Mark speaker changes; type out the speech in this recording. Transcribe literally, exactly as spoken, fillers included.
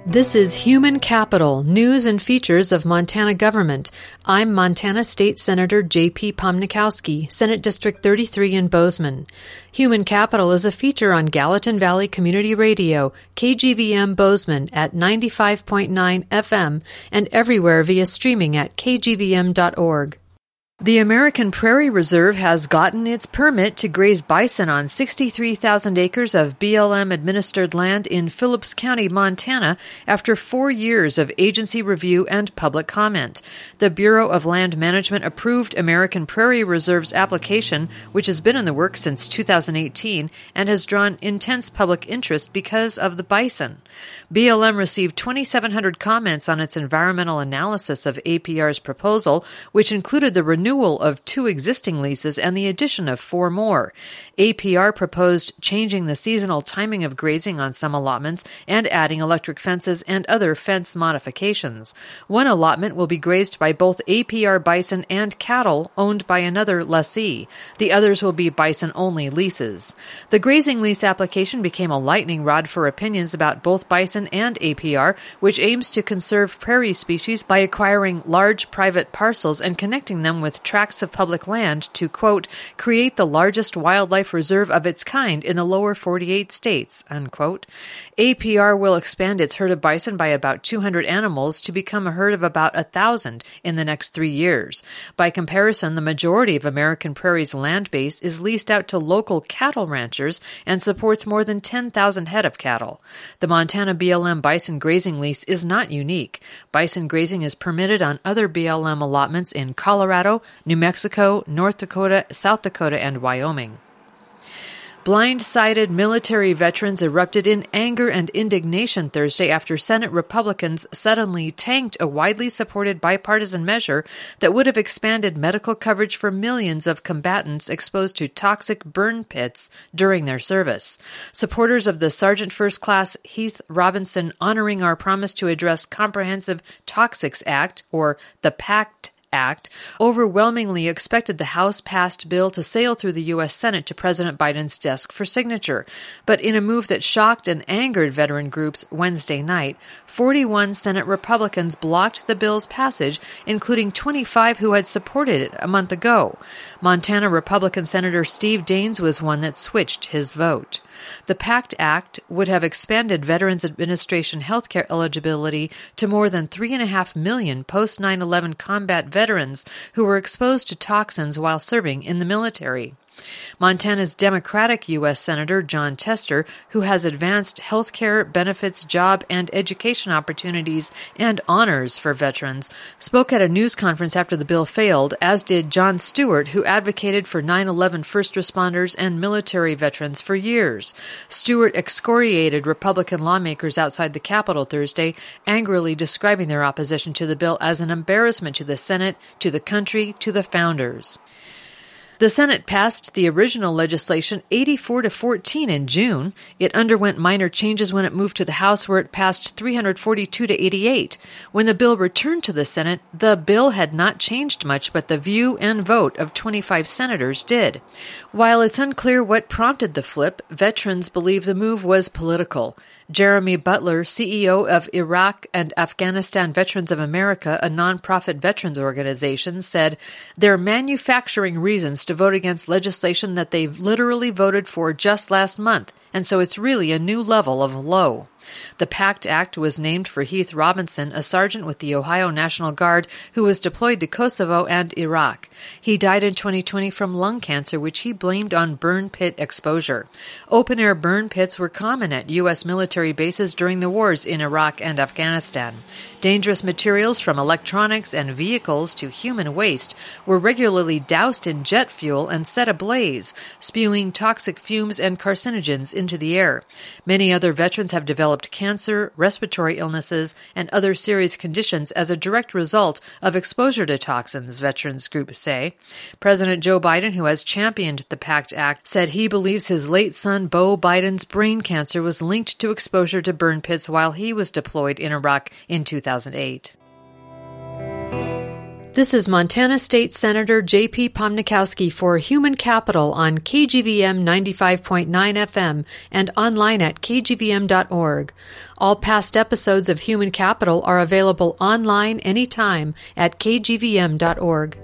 Speaker 1: This is Human Capital, News and Features of Montana Government. I'm Montana State Senator J P Pomnikowski, Senate District thirty-three in Bozeman. Human Capital is a feature on Gallatin Valley Community Radio, K G V M Bozeman at ninety-five point nine F M and everywhere via streaming at k g v m dot org. The American Prairie Reserve has gotten its permit to graze bison on sixty-three thousand acres of B L M-administered land in Phillips County, Montana, after four years of agency review and public comment. The Bureau of Land Management approved American Prairie Reserve's application, which has been in the works since two thousand eighteen and has drawn intense public interest because of the bison. B L M received twenty-seven hundred comments on its environmental analysis of A P R's proposal, which included the renewal of two existing leases and the addition of four more. A P R proposed changing the seasonal timing of grazing on some allotments and adding electric fences and other fence modifications. One allotment will be grazed by both A P R bison and cattle owned by another lessee. The others will be bison-only leases. The grazing lease application became a lightning rod for opinions about both bison and A P R, which aims to conserve prairie species by acquiring large private parcels and connecting them with tracts of public land to, quote, create the largest wildlife reserve of its kind in the lower forty-eight states, unquote. A P R will expand its herd of bison by about two hundred animals to become a herd of about one thousand in the next three years. By comparison, the majority of American Prairie's land base is leased out to local cattle ranchers and supports more than ten thousand head of cattle. The Montana B L M bison grazing lease is not unique. Bison grazing is permitted on other B L M allotments in Colorado, New Mexico, North Dakota, South Dakota, and Wyoming. Blind-sided military veterans erupted in anger and indignation Thursday after Senate Republicans suddenly tanked a widely supported bipartisan measure that would have expanded medical coverage for millions of combatants exposed to toxic burn pits during their service. Supporters of the Sergeant First Class Heath Robinson Honoring Our Promise to Address Comprehensive Toxics Act, or the PACT Act, overwhelmingly expected the House-passed bill to sail through the U S Senate to President Biden's desk for signature. But in a move that shocked and angered veteran groups Wednesday night, forty-one Senate Republicans blocked the bill's passage, including twenty-five who had supported it a month ago. Montana Republican Senator Steve Daines was one that switched his vote. The PACT Act would have expanded Veterans Administration healthcare eligibility to more than three point five million post nine eleven combat veterans who were exposed to toxins while serving in the military. Montana's Democratic U S Senator Jon Tester, who has advanced health care, benefits, job, and education opportunities and honors for veterans, spoke at a news conference after the bill failed, as did Jon Stewart, who advocated for nine eleven first responders and military veterans for years. Stewart excoriated Republican lawmakers outside the Capitol Thursday, angrily describing their opposition to the bill as an embarrassment to the Senate, to the country, to the founders. The Senate passed the original legislation eighty-four to fourteen in June. It underwent minor changes when it moved to the House, where it passed three hundred forty-two to eighty-eight. When the bill returned to the Senate, the bill had not changed much, but the view and vote of twenty-five senators did. While it's unclear what prompted the flip, veterans believe the move was political. Jeremy Butler, C E O of Iraq and Afghanistan Veterans of America, a nonprofit veterans organization, said they're manufacturing reasons to vote against legislation that they've literally voted for just last month, and so it's really a new level of low. The PACT Act was named for Heath Robinson, a sergeant with the Ohio National Guard who was deployed to Kosovo and Iraq. He died in twenty twenty from lung cancer, which he blamed on burn pit exposure. Open-air burn pits were common at U S military bases during the wars in Iraq and Afghanistan. Dangerous materials from electronics and vehicles to human waste were regularly doused in jet fuel and set ablaze, spewing toxic fumes and carcinogens into the air. Many other veterans have developed cancer, respiratory illnesses, and other serious conditions as a direct result of exposure to toxins, veterans groups say. President Joe Biden, who has championed the PACT Act, said he believes his late son Beau Biden's brain cancer was linked to exposure to burn pits while he was deployed in Iraq in two thousand eight. This is Montana State Senator J P Pomnikowski for Human Capital on K G V M ninety-five point nine F M and online at k g v m dot org. All past episodes of Human Capital are available online anytime at k g v m dot org.